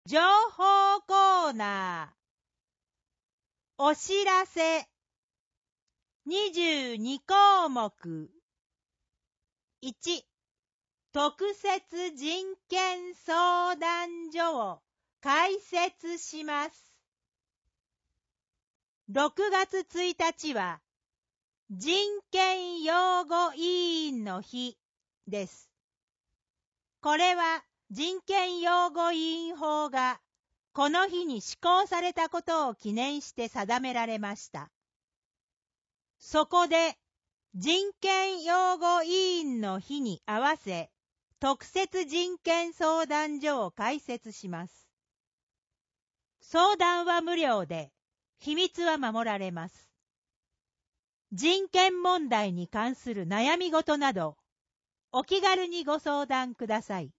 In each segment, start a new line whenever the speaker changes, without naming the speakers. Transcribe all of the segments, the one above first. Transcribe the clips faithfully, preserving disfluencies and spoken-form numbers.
情報コーナー。お知らせ。にじゅうにこうもく。いち、特設人権相談所を開設します。ろくがつついたちは人権擁護委員の日です。これは人権擁護委員法がこの日に施行されたことを記念して定められました。そこで人権擁護委員の日に合わせ特設人権相談所を開設します。相談は無料で秘密は守られます。人権問題に関する悩み事などお気軽にご相談ください。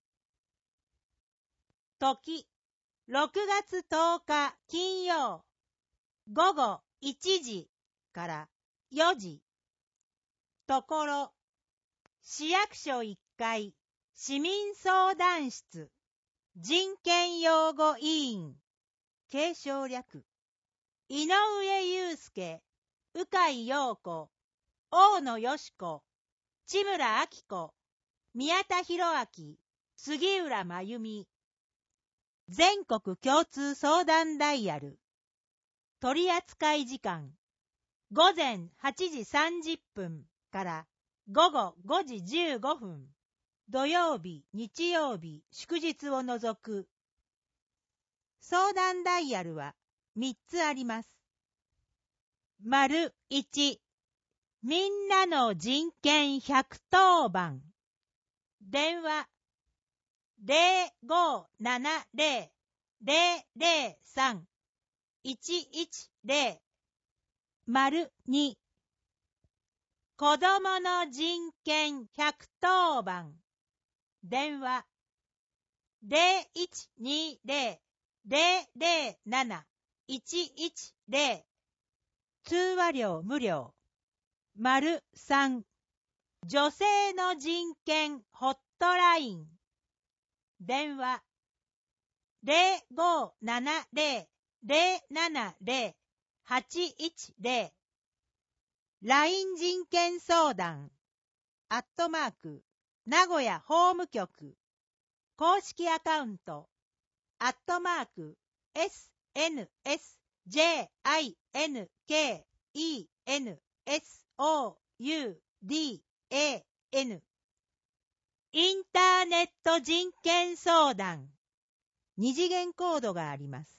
時、ろくがつとおか金曜、ごごいちじからよじ。ところ、市役所いっかい、市民相談室、人権擁護委員、継承略、井上祐介、鵜飼陽子、大野よし子、千村明子、宮田博明、杉浦真由美。全国共通相談ダイヤル。取扱時間。ごぜんはちじさんじゅっぷんからごごごじじゅうごふん。土曜日、日曜日、祝日を除く。相談ダイヤルはみっつあります。丸いち、みんなの人権ひゃくとおばん。電話ゼロごななゼロ ゼロゼロさん いちいちゼロ。丸に、子どもの人権ひゃくとおばん。電話ゼロいちにゼロ ゼロゼロなな いちいちゼロ。通話料無料。丸さん、女性の人権ホットライン。電話ゼロごななゼロ ゼロななゼロ はちいちゼロ。ライン 人権相談。アットマーク、名古屋法務局。公式アカウント。アットマーク、エスエヌエスジェーアイエヌケーイーエヌエスオーユーディーエーエヌ。インターネット人権相談。二次元コードがあります。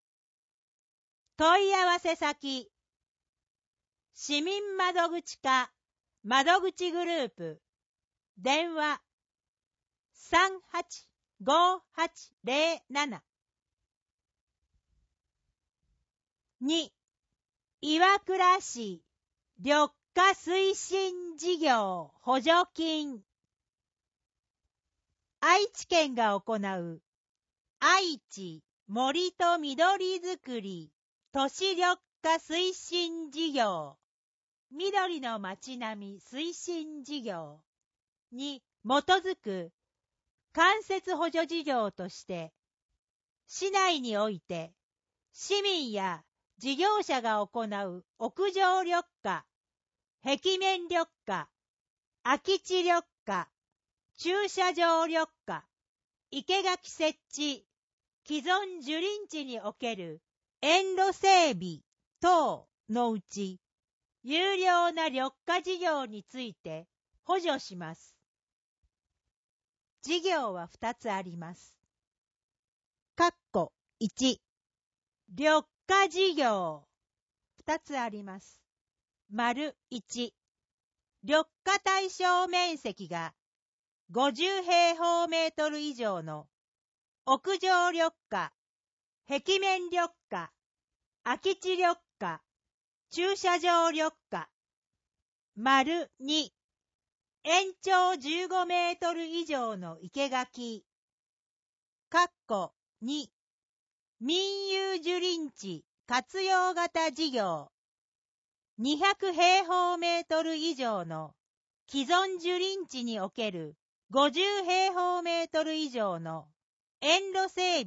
問い合わせ先。市民窓口課窓口グループ。電話さんはちごはちゼロなな。に、岩倉市緑化推進事業補助金。愛知県が行う愛知森と緑づくり都市緑化推進事業緑の街並み推進事業に基づく間接補助事業として市内において市民や事業者が行う屋上緑化、壁面緑化、空き地緑化、駐車場緑化、生垣設置、既存樹林地における園路整備等のうち、有料な緑化事業について補助します。事業はふたつあります。括弧いち、緑化事業。ふたつあります。丸いち、緑化対象面積がごじゅうへいほうメートル以上の屋上緑化、壁面緑化、空き地緑化、駐車場緑化。丸に、延長じゅうごメートル以上の生垣。括弧に、民有樹林地活用型事業。にひゃくへいほうメートル以上の既存樹林地におけるごじゅうへいほうメートル以上の園路整備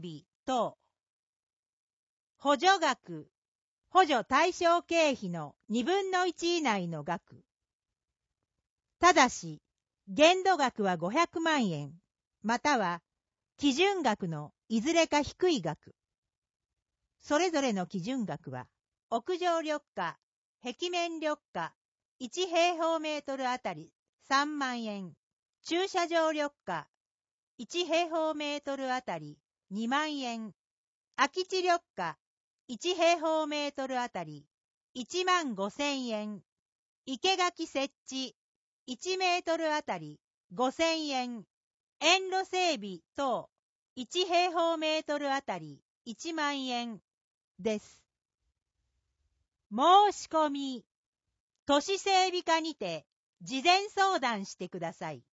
等。補助額、補助対象経費のにぶんのいち以内の額。ただし、限度額はごひゃくまんえん、または基準額のいずれか低い額。それぞれの基準額は、屋上緑化、壁面緑化、いち平方メートルあたりさんまんえん、駐車場緑化、いち平方メートルあたりにまんえん、空き地緑化、いち平方メートルあたりいちまんごせんえん、生垣設置、いちメートルあたりごせんえん、園路整備等、いち平方メートルあたりいちまんえんです。申し込み、都市整備課にて事前相談してください。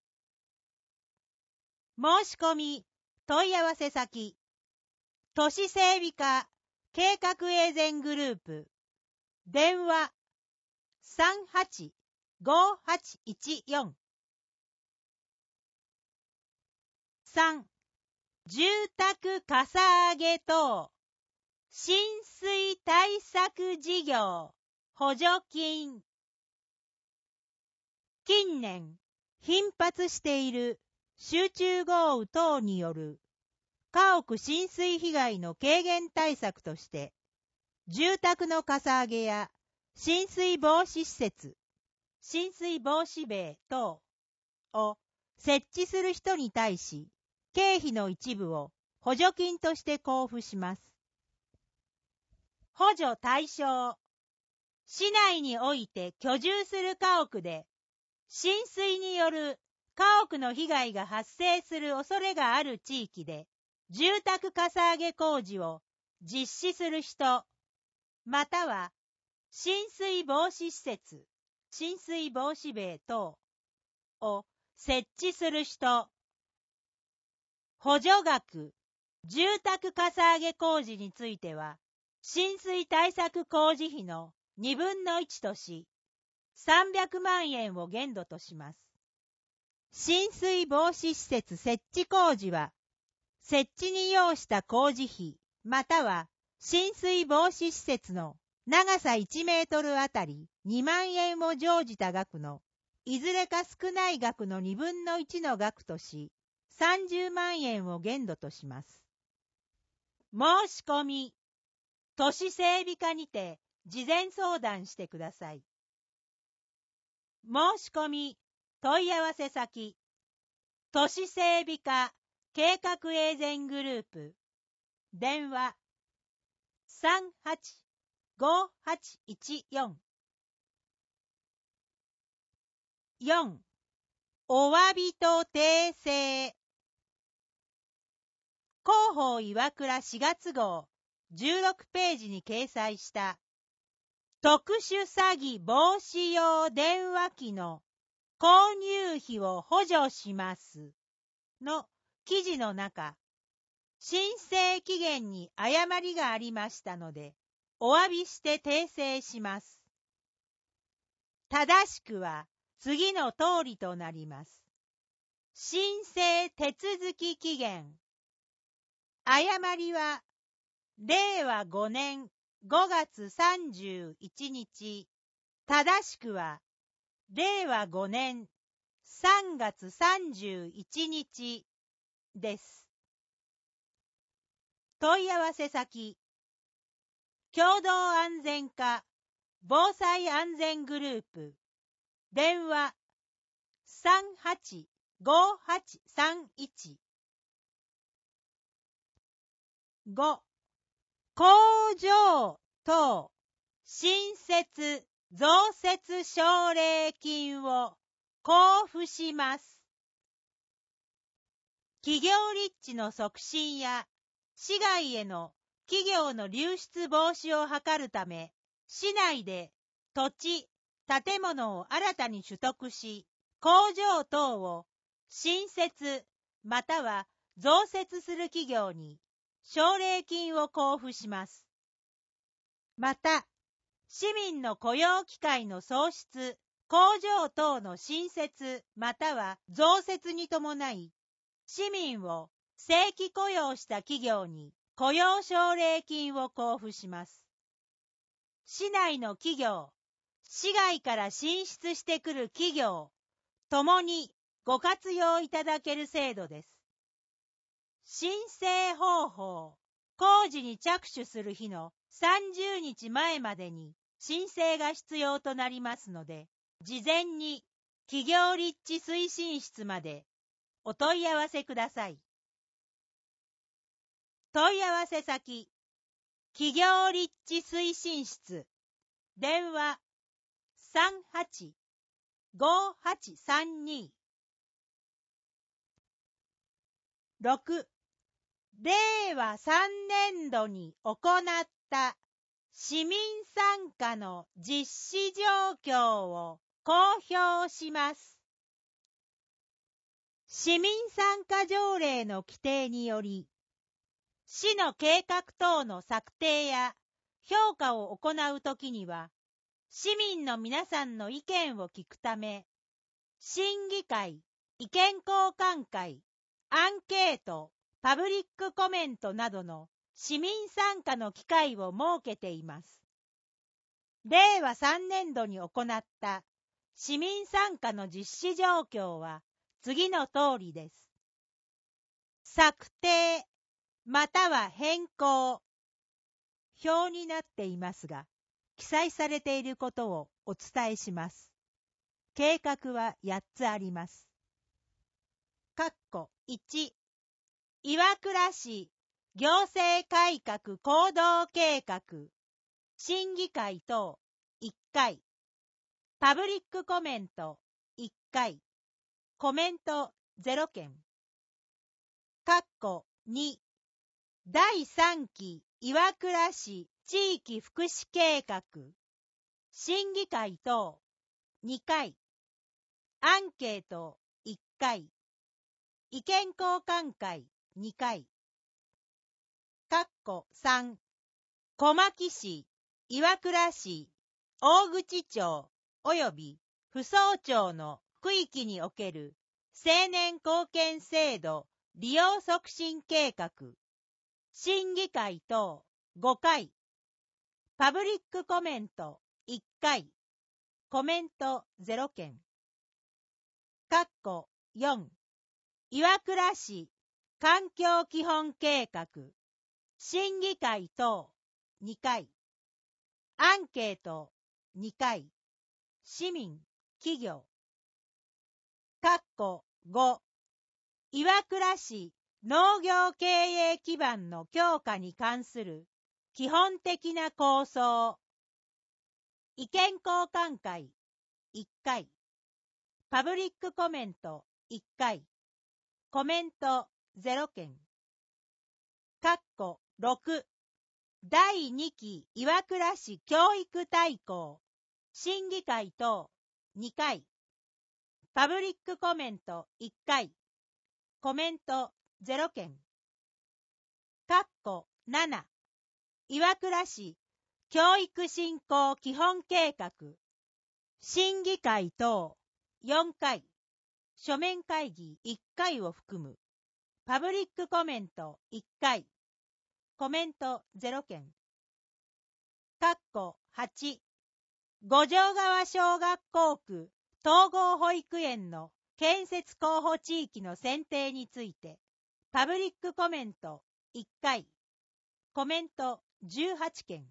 申し込み、問い合わせ先、都市整備課計画エーゼングループ、電話さんはちごはちいちよん。さん. 住宅かさ上げ等浸水対策事業補助金。近年頻発している集中豪雨等による家屋浸水被害の軽減対策として、住宅のかさ上げや浸水防止施設、浸水防止塀等を設置する人に対し、経費の一部を補助金として交付します。補助対象、市内において居住する家屋で、浸水による家屋の被害が発生する恐れがある地域で、住宅かさ上げ工事を実施する人、または浸水防止施設、浸水防止塀等を設置する人。補助額、住宅かさ上げ工事については、浸水対策工事費のにぶんのいちとし、さんびゃくまんえんを限度とします。浸水防止施設設置工事は、設置に要した工事費、または浸水防止施設の長さいちメートルあたりにまんえんを乗じた額のいずれか少ない額のにぶんのいちの額とし、さんじゅうまんえんを限度とします。申し込み、都市整備課にて事前相談してください。申し込み、問い合わせ先、都市整備課計画エーゼングループ、電話さんはちごはちいちよん。よん. お詫びと訂正。広報岩倉しがつ号じゅうろくページに掲載した特殊詐欺防止用電話機の購入費を補助しますの記事の中、申請期限に誤りがありましたので、お詫びして訂正します。正しくは次の通りとなります。申請手続き期限。誤りは、れいわごねんごがつさんじゅういちにち。正しくは、れいわごねんさんがつさんじゅういちにちです。問い合わせ先、共同安全課防災安全グループ、電話さんはちごはちさんいち。ご. 工場等新設増設奨励金を交付します。企業立地の促進や市外への企業の流出防止を図るため、市内で土地、建物を新たに取得し、工場等を新設または増設する企業に奨励金を交付します。また、市民の雇用機会の創出、工場等の新設または増設に伴い、市民を正規雇用した企業に雇用奨励金を交付します。市内の企業、市外から進出してくる企業、ともにご活用いただける制度です。申請方法、工事に着手する日のさんじゅうにちまえまでに申請が必要となりますので、事前に企業立地推進室までお問い合わせください。問い合わせ先、企業立地推進室、電話 さんはちごはちさんに ろく、れいわさんねんどに行った市民参加の実施状況を公表します。市民参加条例の規定により、市の計画等の策定や評価を行うときには、市民の皆さんの意見を聞くため、審議会、意見交換会、アンケート、パブリックコメントなどの市民参加の機会を設けています。れいわさんねんどに行った市民参加の実施状況は次の通りです。策定、または変更。表になっていますが、記載されていることをお伝えします。計画はやっつあります。括弧いち、岩倉市行政改革行動計画、審議会等いっかい、パブリックコメントいっかい、コメントゼロけん。括弧に、だいさんき岩倉市地域福祉計画、審議会等にかい、アンケートいっかい、意見交換会にかい。括弧さん、小牧市、岩倉市、大口町および府総町の区域における青年貢献制度利用促進計画、審議会等ごかい、パブリックコメントいっかい、コメントゼロけん。括弧よん、岩倉市環境基本計画、審議会等にかい、アンケートにかい、市民、企業。括弧ご、岩倉市農業経営基盤の強化に関する基本的な構想。意見交換会いっかい、パブリックコメントいっかい、コメントゼロけん。括弧ろく、だいにき岩倉市教育大綱、審議会等にかい、パブリックコメントいっかい、コメントゼロけん。括弧なな、岩倉市教育振興基本計画、審議会等よんかい、書面会議いっかいを含む、パブリックコメントいっかい、コメントゼロけん。括弧はち、五条川小学校区統合保育園の建設候補地域の選定について、パブリックコメントいっかい、コメントじゅうはちけん。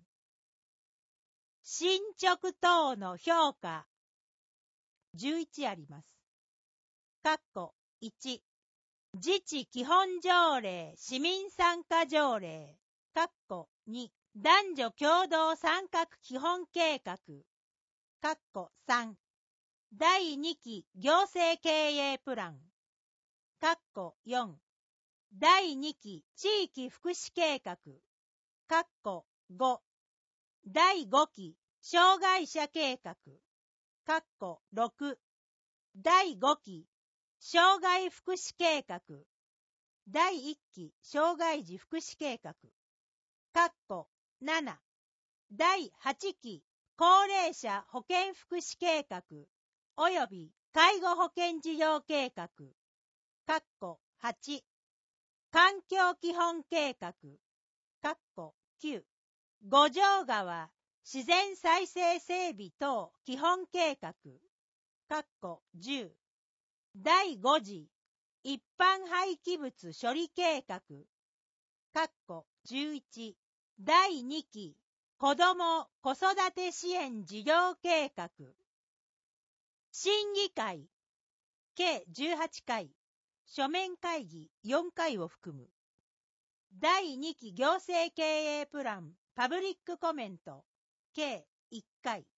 進捗等の評価じゅういちあります。括弧いち、自治基本条例市民参加条例、括弧に、男女共同参画基本計画、括弧さん、だいにき行政経営プラン、括弧よん、だいにき地域福祉計画、括弧ご、だいごき障害者計画、括弧ろく、だいごき障害福祉計画、だいいっき障害児福祉計画、括弧なな、だいはちき高齢者保健福祉計画および介護保険事業計画、括弧はち、環境基本計画、 かっこきゅう、五条川自然再生整備等基本計画、かっこじゅう、だいご次一般廃棄物処理計画、かっこじゅういち、だいにき子ども子育て支援事業計画、審議会計じゅうはちかい、書面会議よんかいを含む。だいにき行政経営プランパブリックコメント計いっかい。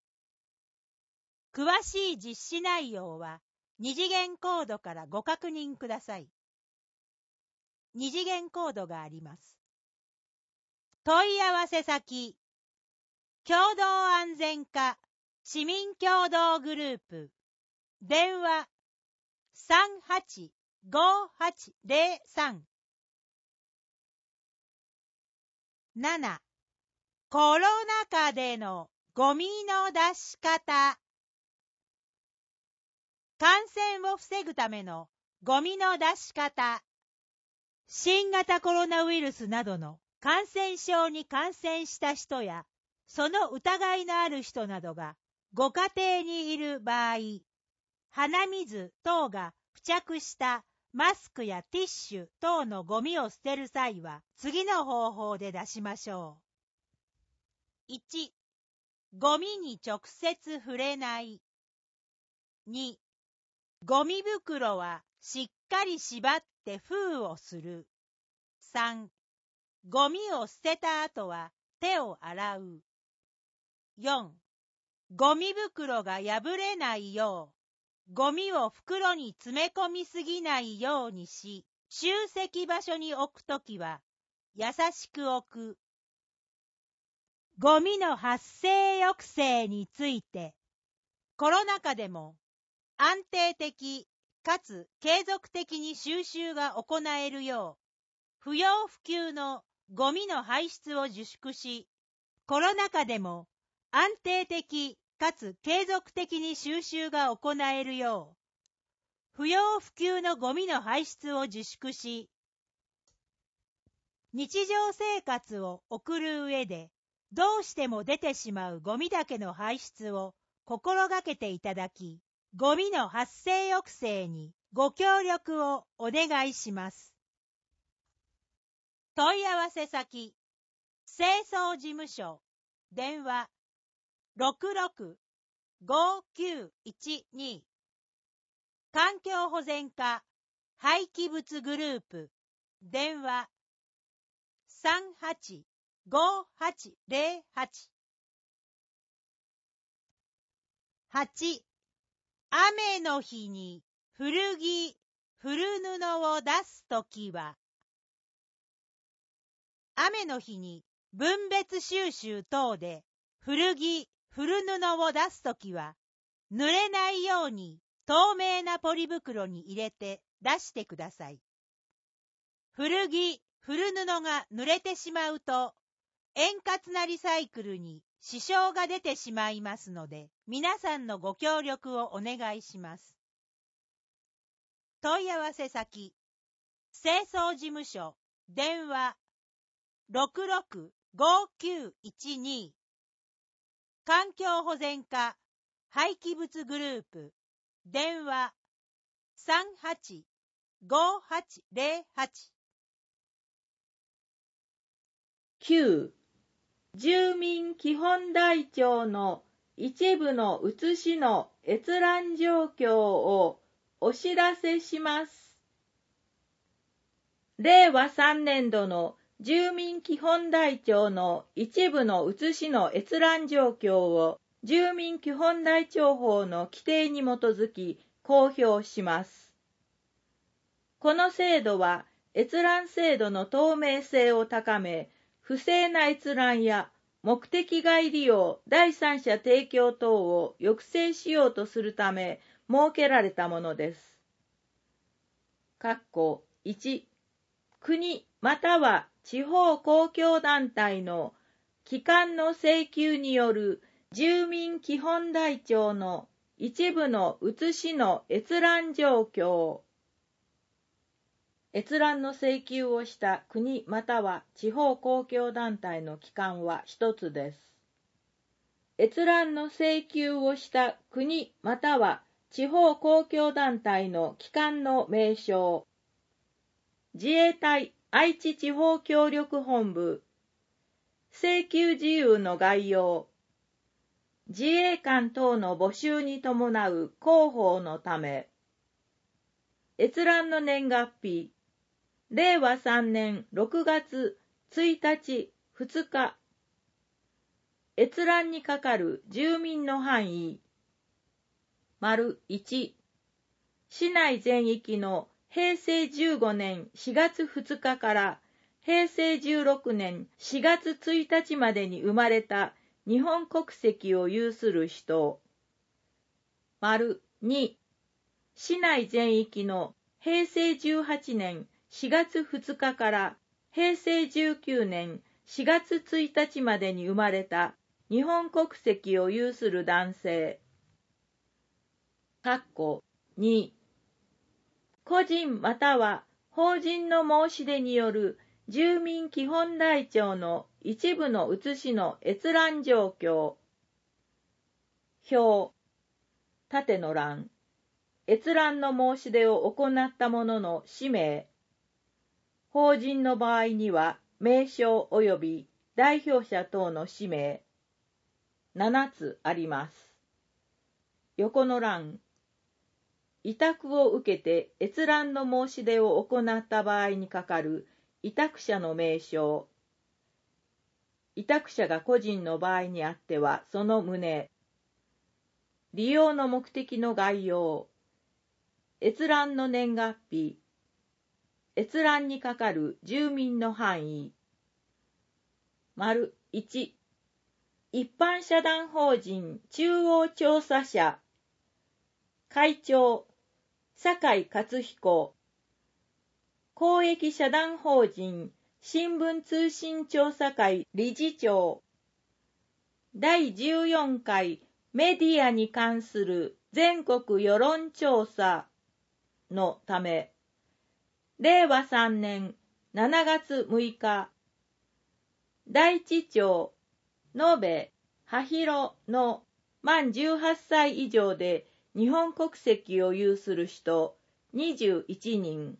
詳しい実施内容は二次元コードからご確認ください。二次元コードがあります。問い合わせ先、共同安全課市民協働グループ、電話さんはちごはちゼロさん。なな、コロナ禍でのゴミの出し方。感染を防ぐためのゴミの出し方。新型コロナウイルスなどの感染症に感染した人や、その疑いのある人などがご家庭にいる場合、鼻水等が付着したマスクやティッシュ等のゴミを捨てる際は、次の方法で出しましょう。いち、ゴミに直接触れない。に、ゴミ袋はしっかり縛って封をする。さん、ゴミを捨てた後は手を洗う。よん、ゴミ袋が破れないよう、ゴミを袋に詰め込みすぎないようにし、集積場所に置くときは優しく置く。ゴミの発生抑制について、コロナ禍でも安定的かつ継続的に収集が行えるよう、不要不急のゴミの排出を自粛し、コロナ禍でも安定的かつ継続的に収集が行えるよう、不要不急のゴミの排出を自粛し、日常生活を送る上で、どうしても出てしまうゴミだけの排出を心がけていただき、ゴミの発生抑制にご協力をお願いします。問い合わせ先、清掃事務所、電話 ろくろくごきゅういちに、環境保全課廃棄物グループ、電話さんはちごはちゼロはち。はち、雨の日に古着、古布を出すときは、雨の日に分別収集等で古着、古布を出すときは、濡れないように透明なポリ袋に入れて出してください。古着、古布が濡れてしまうと、円滑なリサイクルに支障が出てしまいますので、皆さんのご協力をお願いします。問い合わせ先、清掃事務所、電話ろくろくごきゅういちに、環境保全課廃棄物グループ、電話さんはちごはちゼロはち。
きゅう、住民基本台帳の一部の写しの閲覧状況をお知らせします。れいわさんねんどの住民基本台帳の一部の写しの閲覧状況を住民基本台帳法の規定に基づき公表します。この制度は閲覧制度の透明性を高め、不正な閲覧や目的外利用、第三者提供等を抑制しようとするため設けられたものです。括弧いち、国または地方公共団体の機関の請求による住民基本台帳の一部の写しの閲覧状況。 閲覧の請求をした国または地方公共団体の機関は一つです。閲覧の請求をした国または地方公共団体の機関の名称。自衛隊愛知地方協力本部。請求事由の概要。自衛官等の募集に伴う広報のため。閲覧の年月日。れいわさんねんろくがつついたち、ふつか。閲覧にかかる住民の範囲。丸いち。市内全域のへいせいじゅうごねんしがつふつかからへいせいじゅうろくねんしがつついたちまでに生まれた日本国籍を有する人。丸に。市内全域のへいせいじゅうはちねんしがつふつかからへいせいじゅうきゅうねんしがつついたちまでに生まれた日本国籍を有する男性。括弧に。個人または法人の申し出による住民基本台帳の一部の写しの閲覧状況。表。縦の欄。閲覧の申し出を行った者の氏名。法人の場合には名称及び代表者等の氏名。ななつあります。横の欄。委託を受けて閲覧の申し出を行った場合にかかる委託者の名称。委託者が個人の場合にあってはその旨。利用の目的の概要。閲覧の年月日。閲覧にかかる住民の範囲。丸いち。一般社団法人中央調査社。会長、酒井勝彦。公益社団法人新聞通信調査会理事長。だいじゅうよんかいメディアに関する全国世論調査のため、れいわさんねんしちがつむいか、大地町、延べ、葉広の満じゅうはっさい以上で日本国籍を有する人にじゅういちにん。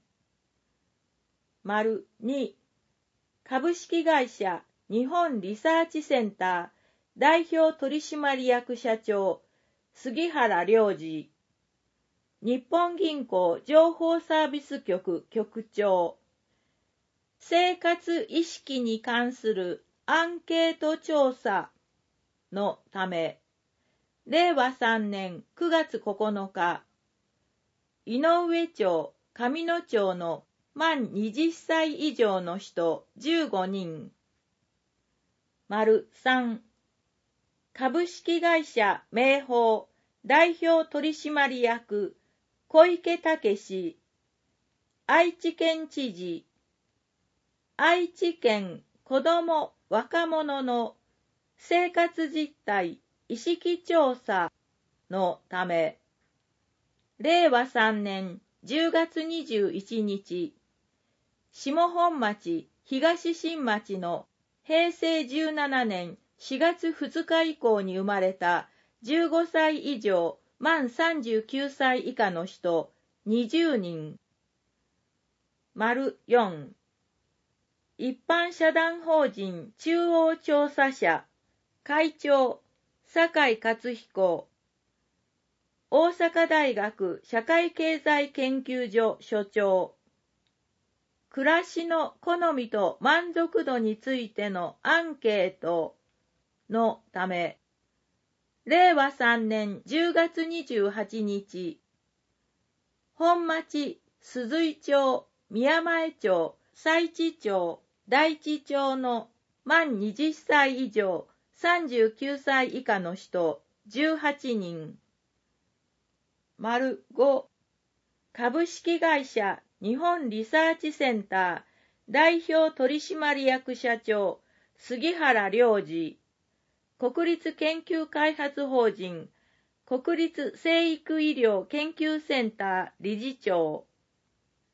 丸に。株式会社日本リサーチセンター代表取締役社長杉原良二。日本銀行情報サービス局局長。生活意識に関するアンケート調査のため、れいわさんねんくがつここのか、井上町、上野町の満はたち以上の人じゅうごにん。丸さん。株式会社明豊代表取締役小池武史。愛知県知事。愛知県子ども若者の生活実態意識調査のため、れいわさんねんじゅうがつにじゅういちにち、下本町東新町のへいせいじゅうななねんしがつふつか以降に生まれたじゅうごさい以上満さんじゅうきゅうさい以下の人にじゅうにん。丸よん。一般社団法人中央調査社会長酒井勝彦。大阪大学社会経済研究所所長。暮らしの好みと満足度についてのアンケートのため、れいわさんねんじゅうがつにじゅうはちにち、本町、鈴井町、宮前町、佐知町、大地町の満はたち以上さんじゅうきゅうさい以下の人じゅうはちにん。丸ご。株式会社日本リサーチセンター代表取締役社長杉原良二。国立研究開発法人国立成育医療研究センター理事長。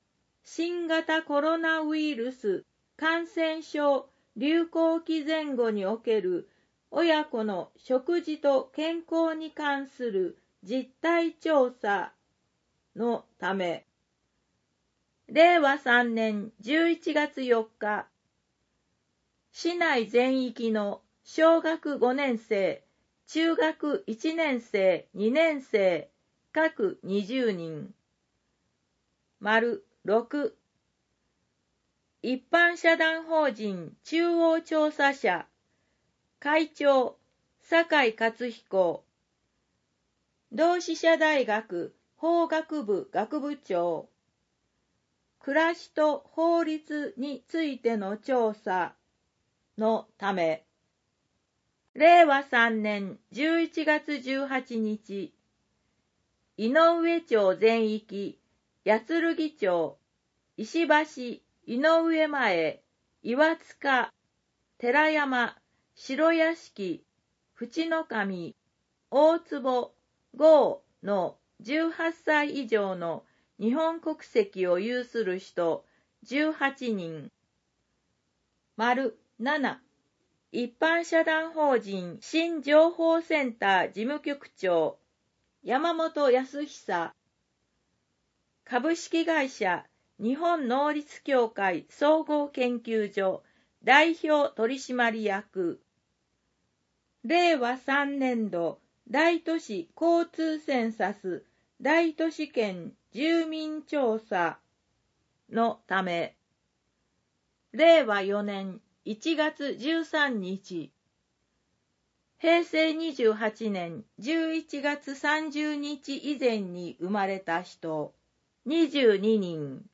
新型コロナウイルス感染症流行期前後における親子の食事と健康に関する実態調査のため、れいわさんねんじゅういちがつよっか、市内全域の小学ごねんせい、中学いちねんせい、にねんせい、各にじゅうにん。丸ろく、一般社団法人中央調査社会長酒井勝彦、同志社大学法学部学部長、暮らしと法律についての調査のため、れいわさんねんじゅういちがつじゅうはちにち、井上町全域、八剣町、石橋、井上前、岩塚、寺山、白屋敷、淵の神、大坪、郷のじゅうはっさい以上の日本国籍を有する人じゅうはちにん。丸なな、一般社団法人新情報センター事務局長山本康久、株式会社日本能率協会総合研究所代表取締役、れいわさんねんど大都市交通センサス大都市圏住民調査のため、れいわよねんいちがつじゅうさんにち、へいせいにじゅうはちねんじゅういちがつさんじゅうにち以前に生まれた人にじゅうににん。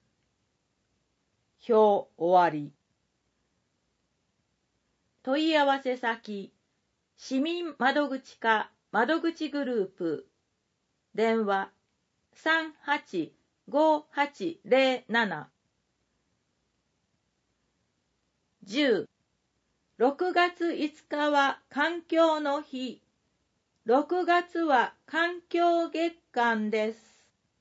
表終わり。問い合わせ先、市民窓口課窓口グループ、電話さんはちごはちぜろなな。じゅう、ろくがついつかは環境の日。ろくがつは環境月間です。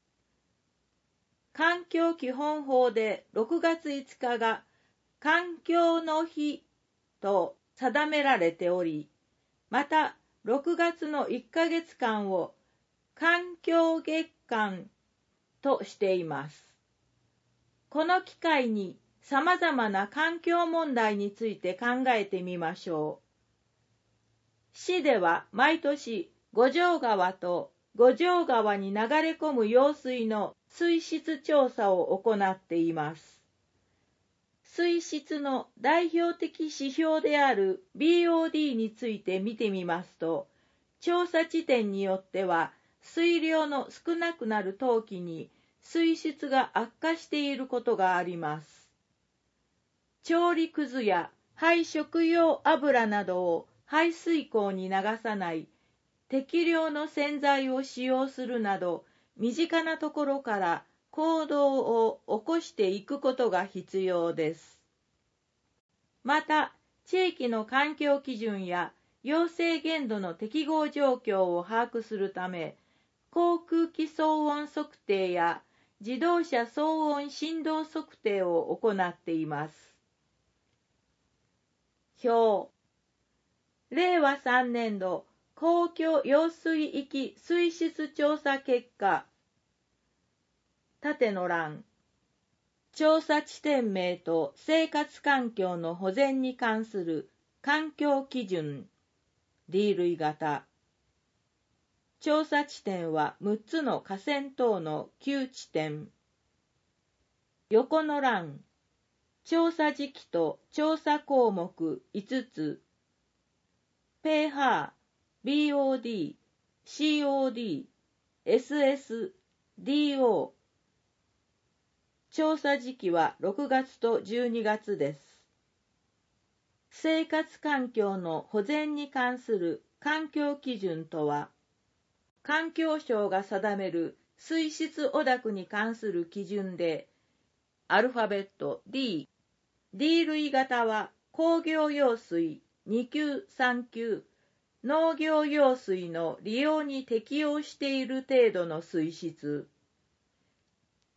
環境基本法でろくがついつかが環境の日と定められており、またろくがつのいっかげつかんを環境月間としています。この機会にさまざまな環境問題について考えてみましょう。市では毎年五条川と五条川に流れ込む用水の水質調査を行っています。水質の代表的指標である ビーオーディー について見てみますと、調査地点によっては水量の少なくなる冬季に水質が悪化していることがあります。調理くずや廃食用油などを排水溝に流さない適量の洗剤を使用するなど、身近なところから行動を起こしていくことが必要です。また、地域の環境基準や要請限度の適合状況を把握するため、航空機騒音測定や自動車騒音振動測定を行っています。表、れいわさんねんど公共用水域水質調査結果、縦の欄、調査地点名と生活環境の保全に関する環境基準 ディー 類型。調査地点はむっつの河川等のきゅうちてん。横の欄、調査時期と調査項目いつつ。pH、ビーオーディー、シーオーディー、エスエス、ディーオー。調査時期はろくがつとじゅうにがつです。生活環境の保全に関する環境基準とは、環境省が定める水質汚濁に関する基準で、アルファベット D、D 類型は工業用水にきゅうさんきゅう、農業用水の利用に適応している程度の水質。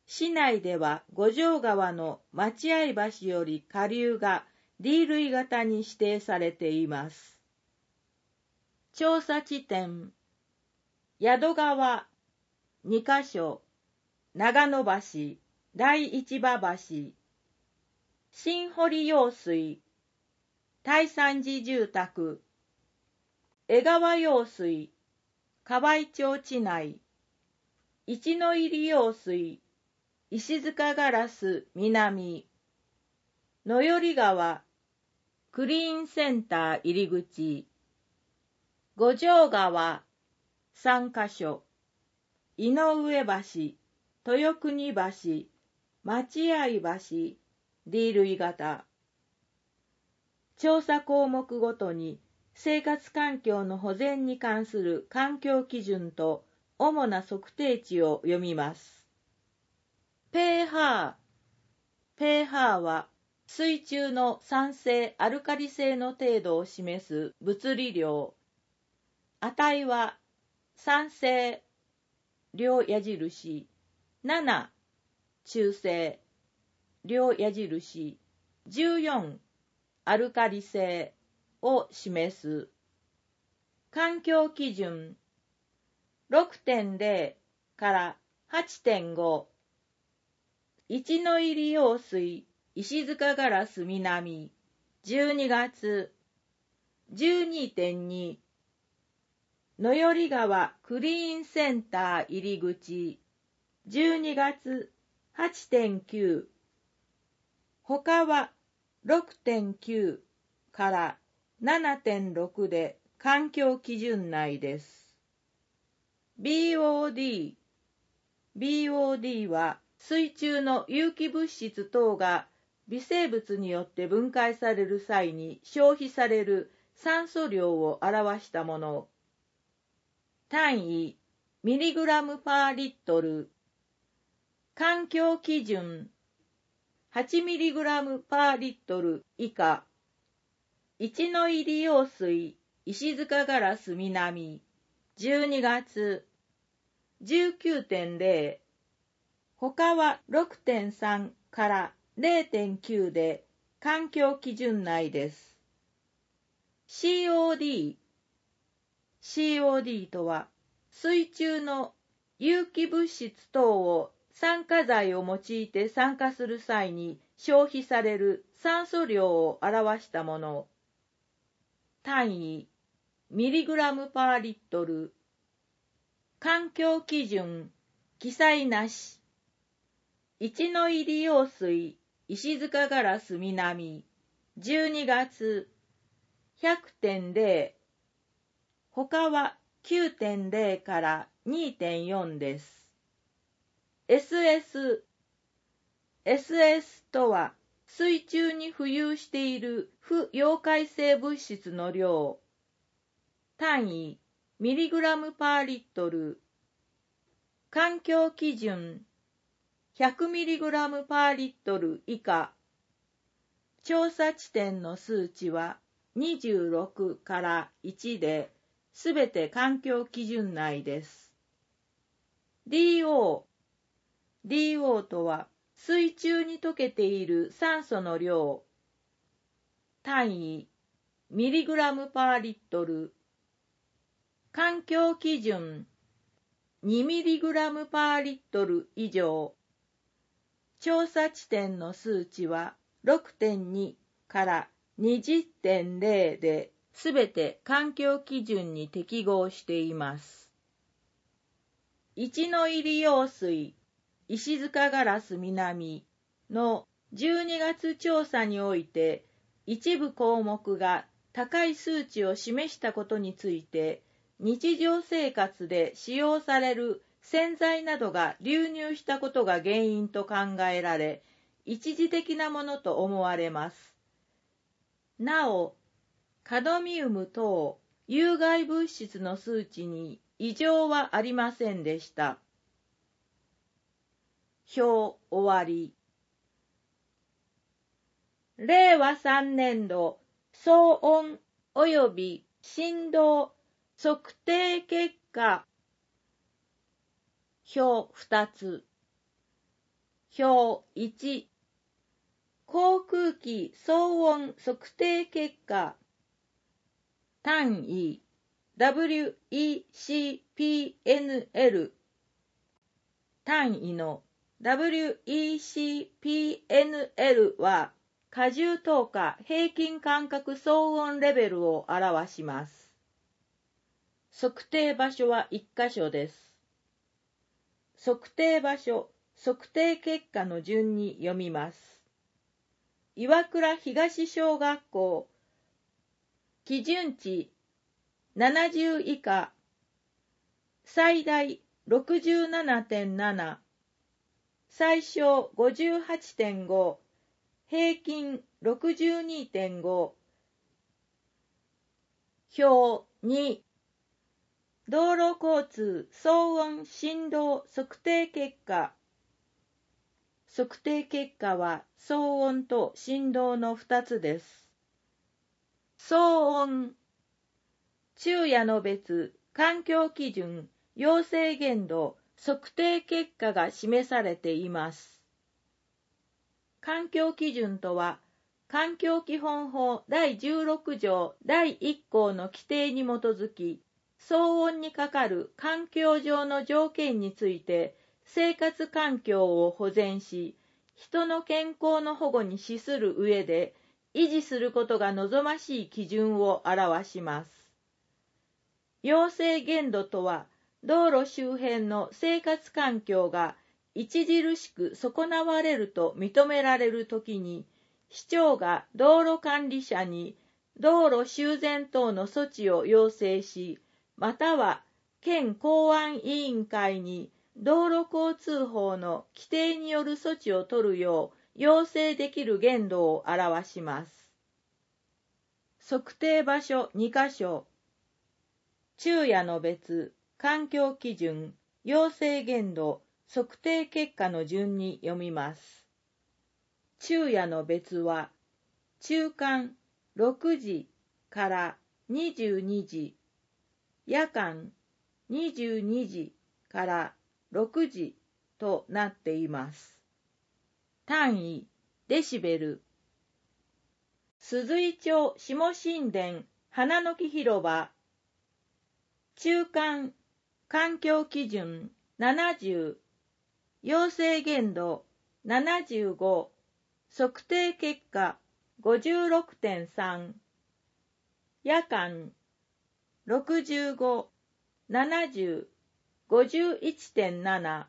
市内では五条川の待合橋より下流が D 類型に指定されています。調査地点、宿川にかしょ、長野橋、第一馬橋、新堀用水、大山寺住宅、江川用水、河合町地内、一の入用水、石塚ガラス南、野寄川、クリーンセンター入口、五条川、三カ所、井上橋、豊国橋、待合橋、D 類型。調査項目ごとに生活環境の保全に関する環境基準と主な測定値を読みます。pH。pH は水中の酸性・アルカリ性の程度を示す物理量。値は酸性、両矢印、なな、中性、両矢印、じゅうよん、アルカリ性を示す。環境基準 ろくてんれい から はちてんご、一の入用水石塚ガラス南じゅうにがつ じゅうにてんに、野寄川クリーンセンター入口じゅうにがつ はちてんきゅう、他は ろくてんきゅう から ななてんろく で環境基準内です。ビーオーディー。ビーオーディー は水中の有機物質等が微生物によって分解される際に消費される酸素量を表したもの。単位、ミリグラムパーリットル。環境基準、はちミリグラムパーリットル以下。一の入用水石塚ガラス南じゅうにがつ じゅうきゅうてんれい、他は ろくてんさん から れいてんきゅう で環境基準内です。シーオーディー。シーオーディー とは水中の有機物質等を酸化剤を用いて酸化する際に消費される酸素量を表したもの。単位、ミリグラムパーリットル。環境基準、記載なし。一の入用水石塚ガラス南じゅうにがつ ひゃくてんれい、他は きゅうてんれい から にてんよん です。エスエス。エスエス とは水中に浮遊している不溶解性物質の量。単位、ミリグラムパーリットル。環境基準、ひゃくミリグラムパーリットル以下。調査地点の数値はにじゅうろくからいちで、すべて環境基準内です。ディーオー。ディーオー とは水中に溶けている酸素の量。単位、ミリグラムパーリットル。環境基準、にミリグラムパーリットル以上。調査地点の数値は ろくてんに から にじゅってんれい で、すべて環境基準に適合しています。一の入用水石塚ガラス南のじゅうにがつ調査において、一部項目が高い数値を示したことについて、日常生活で使用される洗剤などが流入したことが原因と考えられ、一時的なものと思われます。なお、カドミウム等有害物質の数値に異常はありませんでした。表終わり。れいわさんねんど騒音及び振動測定結果。表ふたつ。 表いち、航空機騒音測定結果。単位 ダブリューイーシーピーエヌエル。単位の ダブリューイーシーピーエヌエル は荷重等価平均間隔騒音レベルを表します。測定場所はいっかしょです。測定場所、測定結果の順に読みます。岩倉東小学校、基準値ななじゅう以下、最大 ろくじゅうななてんなな、最小 ごじゅうはちてんご、平均 ろくじゅうにてんご。表に、道路交通騒音振動測定結果。測定結果は騒音と振動のふたつです。騒音、昼夜の別、環境基準、要請限度、測定結果が示されています。環境基準とは、環境基本法だいじゅうろくじょうだいいっこうの規定に基づき、騒音にかかる環境上の条件について、生活環境を保全し、人の健康の保護に資する上で、維持することが望ましい基準を表します。要請限度とは、道路周辺の生活環境が著しく損なわれると認められるときに、市長が道路管理者に道路修繕等の措置を要請し、または県公安委員会に道路交通法の規定による措置を取るよう要請できる限度を表します。測定場所にかしょ、昼夜の別、環境基準、要請限度、測定結果の順に読みます。昼夜の別は、中間ろくじからにじゅうにじ、夜間にじゅうにじからろくじとなっています。単位、デシベル。鈴井町下新田花の木広場、中間環境基準ななじゅう、要請限度ななじゅうご、測定結果 ごじゅうろくてんさん、夜間ろくじゅうご、ななじゅう、ごじゅういちてんなな、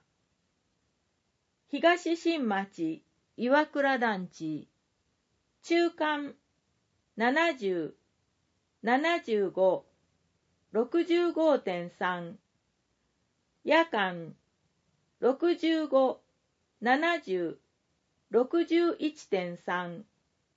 東新町岩倉団地、中間ななじゅう、ななじゅうご、ろくじゅうごてんさん、夜間ろくじゅうご、ななじゅう、ろくじゅういちてんさん。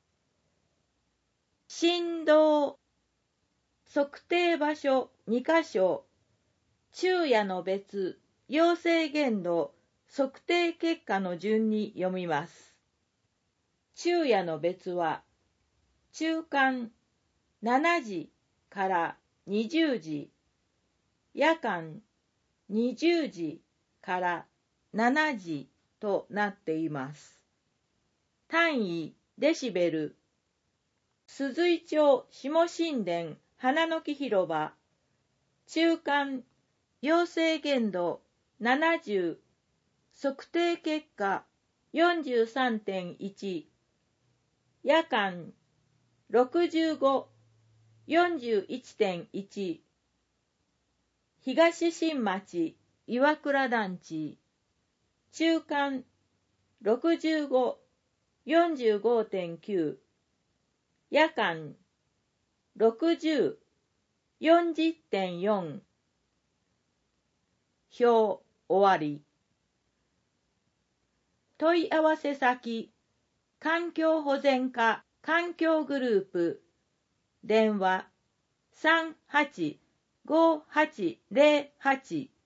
振動、測定場所にかしょ、昼夜の別、要請限度、測定結果の順に読みます。昼夜の別は、中間しちじからにじゅうじ、夜間にじゅうじからしちじとなっています。単位、デシベル。鈴井町下新田花の木広場、中間要請限度ななじゅう、測定結果 よんじゅうさんてんいち、夜間ろくじゅうご、よんじゅういちてんいち、東新町岩倉団地、中間ろくじゅうご、よんじゅうごてんきゅう、夜間ろくじゅう、よんじゅってんよん。表終わり。問い合わせ先、環境保全課環境グループ、電話さんはちごはちゼロはち